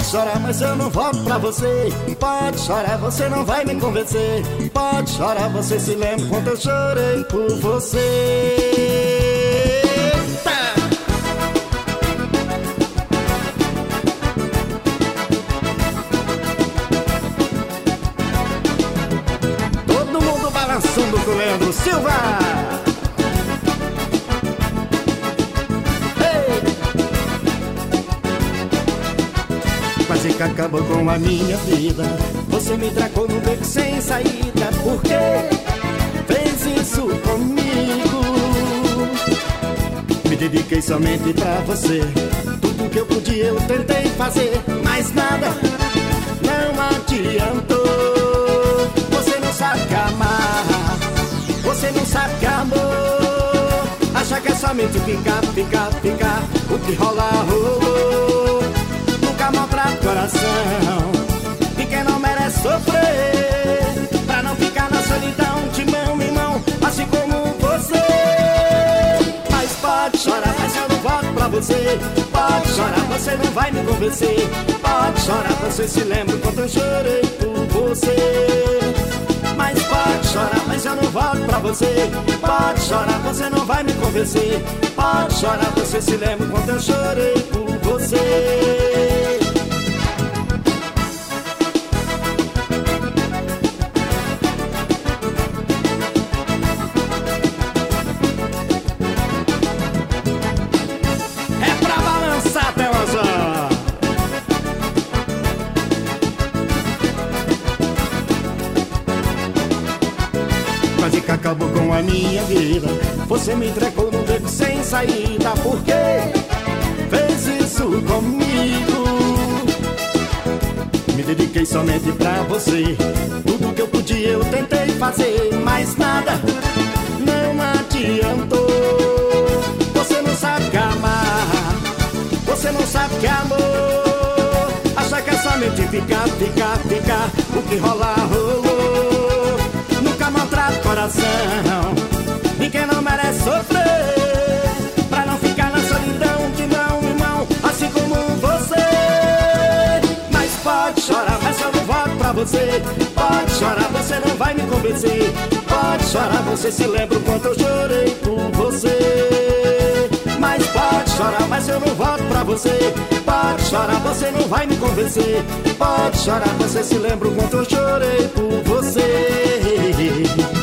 chorar, mas eu não volto pra você. Pode chorar, você não vai me convencer. Pode chorar, você se lembra quando eu chorei por você. Todo mundo balançando com o Leandro Silva. Quase que acabou com a minha vida. Você me tracou no beco sem saída. Por quê? Fez isso comigo. Me dediquei somente pra você. Tudo que eu podia eu tentei fazer, mas nada, não adiantou. Você não sabe que amar, você não sabe que amor. Acha que é somente ficar. O que rola, rolou. Maltrata o coração de quem não merece sofrer, pra não ficar na solidão de mão em mão, assim como você. Mas pode chorar, mas eu não volto pra você. Pode chorar, você não vai me convencer. Pode chorar, você se lembra quando eu chorei por você. Mas pode chorar, mas eu não volto pra você. Pode chorar, você não vai me convencer. Pode chorar, você se lembra quando eu chorei por você. É pra balançar, Teosa. Quase que acabou com a minha vida. Você me entregou no beco sem saída. Por quê? Fez isso comigo. Me dediquei somente pra você. Tudo que eu podia eu tentei fazer, mas nada, não adiantou. Você não sabe que amar, você não sabe que amor. Acha que é somente ficar. O que rolar, rolou. Nunca maltrata o coração de quem não merece sofrer, pra não ficar na solidão de mão em mão, assim como você. Mas pode chorar, mas eu não volto pra você. Pode chorar, você não vai me convencer. Pode chorar, você se lembra o quanto eu chorei por você. Mas pode chorar, mas eu não volto pra você. Pode chorar, você não vai me convencer. Pode chorar, você se lembra o quanto eu chorei por você.